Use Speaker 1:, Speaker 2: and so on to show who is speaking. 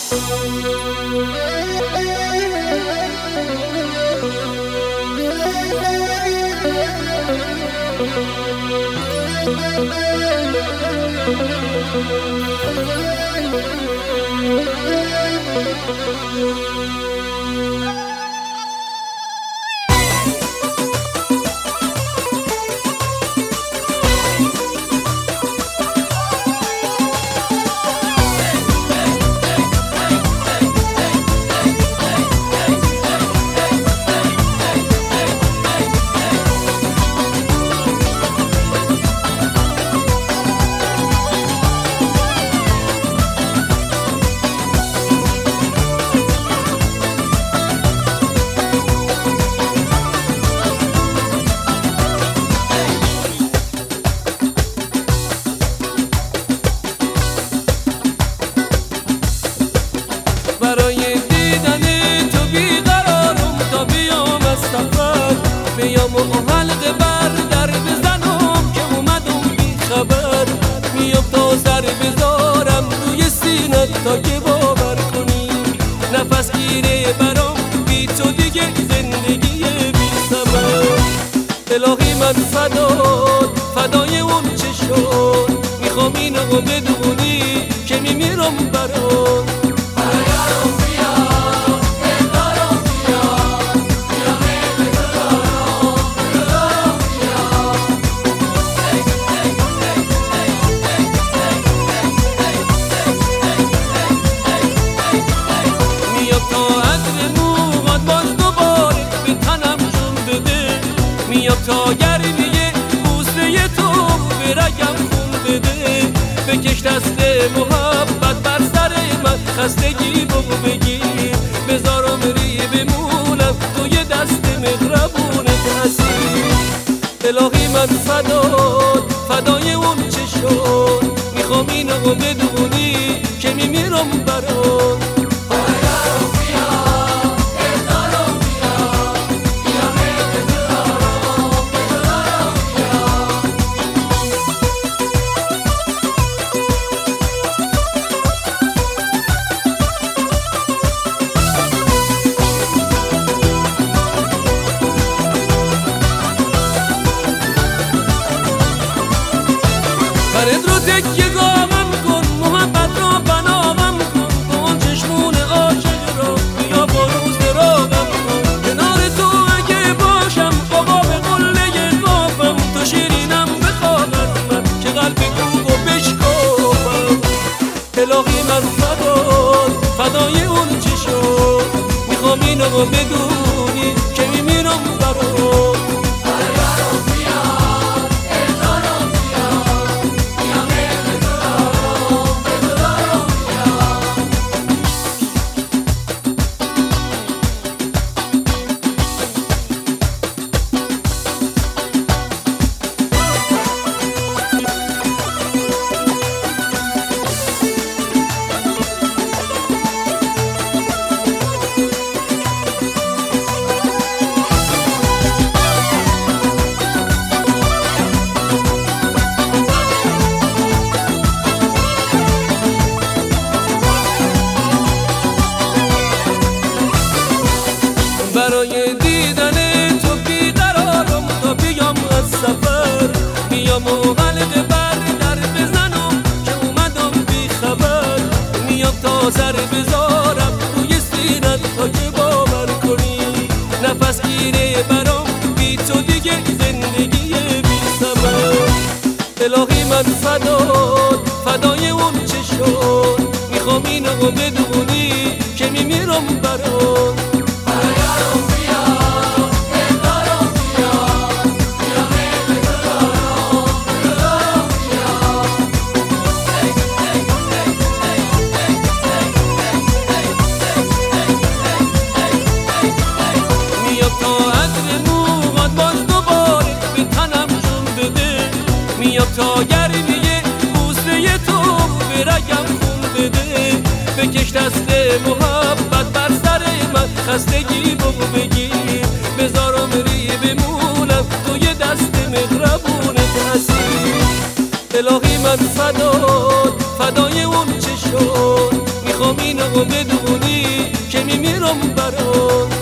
Speaker 1: برای دیدن تو بیقرارم تا بیام از سفر، بیام و حلقه بر در بزنم که اومدم بی خبر. میام تا سر بذارم روی سینت تا که باور کنی، نفس گیره برام بی تو دیگه زندگی بی ثمر. الهی من فدای اون چه شد، میخوام اینو بدونی که میمیرم برات. میام تا گرمیه بوسه تو به رگم خون بده، بکش دست محبت بر سر من، خستگی بگو بگیر، بذارم ری بمونم توی دست مهربونت حسین. الهی من فدای اون چه شد، میخوام اینو بدونی که میمیرم برات. فرد رو تکیه گامم کن، محبت رو بنامم کن، کن چشمون عاشق رو بیا با روز راغم کن. کنار تو اگه باشم آقا به قله قافم، تو شیرینم بخواد از من که قلب کوب و بشکافم. الهی من فدای اون چه شد، میخوام اینو بدونی که میمیرم برات. برای دیدن تو بیقرارم تا بیام از سفر، میام و حلقه بر در بزنم که اومدم بی خبر. میام تا سر بذارم روی سینت تا که باور کنی، نفس گیره برام بی تو دیگه زندگی بی ثمر. الهی من فدای اون چه شد، میخوام اینو بدونی که میمیرم برات. میام تا گرمیه بوسه تو به رگم خون بده، بکش دست محبت بر سر من، میخوام اینو بدونی که میمیرم برات.